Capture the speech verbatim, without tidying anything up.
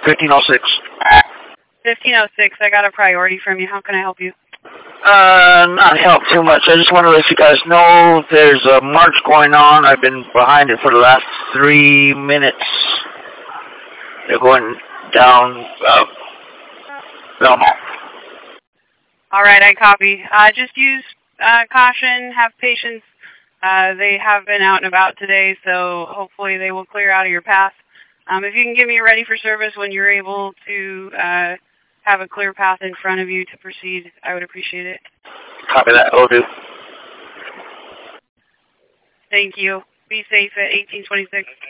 fifteen oh six. fifteen oh six, I got a priority from you. How can I help you? Uh, not help too much. I just want to let you guys know there's a march going on. I've been behind it for the last three minutes. They're going down, uh, Belmont. All right, I copy. Uh, just use uh, caution, have patience. Uh, they have been out and about today, so hopefully they will clear out of your path. Um, if you can get me ready for service when you're able to uh, have a clear path in front of you to proceed, I would appreciate it. Copy that. Will do. Thank you. Be safe at eighteen twenty-six.